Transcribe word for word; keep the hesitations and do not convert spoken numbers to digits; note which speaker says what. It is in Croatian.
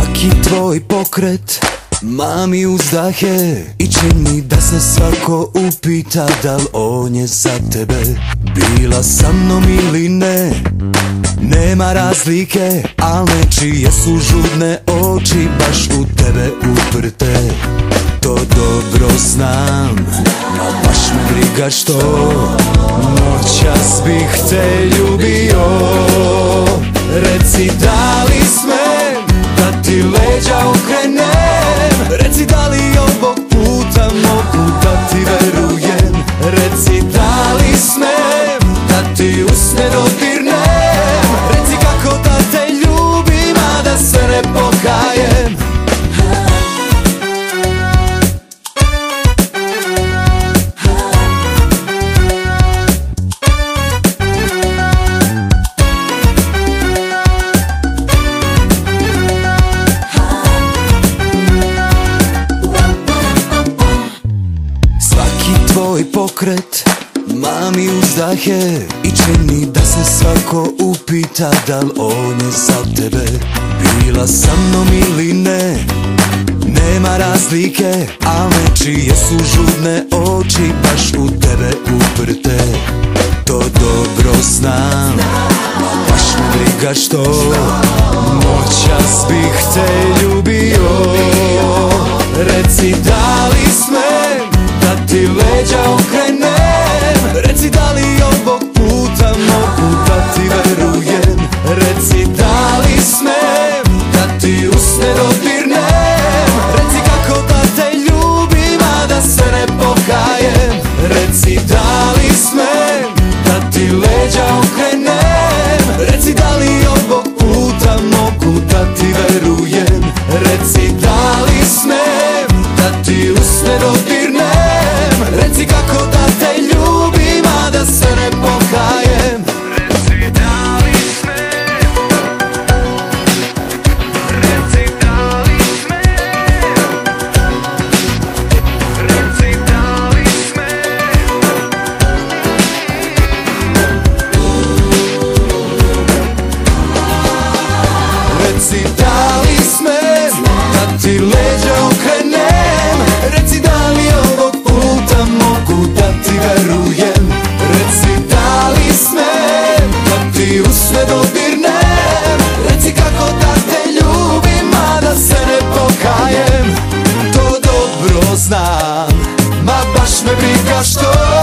Speaker 1: Svaki tvoj pokret mami uzdahe i čini da se svako upita da li on je za tebe. Bila sa mnom ili ne, nema razlike, al nečije su žudne oči baš u tebe uprte. To dobro znam, ma baš me briga što noćas bih te ljubio. Reci da li smem da ti leđa okrenem, reci da li ovog puta mogu da ti verujem. Reci da li smem da ti usne dodirnem, reci kako da te ljubim, a da se ne pokajem. Tvoj pokret mami uzdahe i čini da se svako upita da li on je za tebe. Bila sa mnom ili ne, nema razlike, al nečije su žudne oči baš u tebe uprte. To dobro znam, ma baš me briga što noćas bih te ljubio. Reci da li smem da ti leđa okrenem, reci da li ovog puta mogu da ti verujem. Reci da li smem da ti usne dodirnem, reci kako da te ljubim, a da se ne pokajem. Reci da li smem da ti leđa okrenem, reci da li ovog puta mogu da ti verujem. Reci da li smem da ti usne dodirnem, reci kako da te ljubim, a da se ne pokajem. Reci da li smem, reci da li smem, reci da li smem. Reci da li smem da ti leđa okrenem, reci da li ovog puta mogu da ti verujem. Reci da li smem da ti usne dodirnem, reci kako da te ljubim, a da se ne pokajem. To dobro znam, ma baš me briga što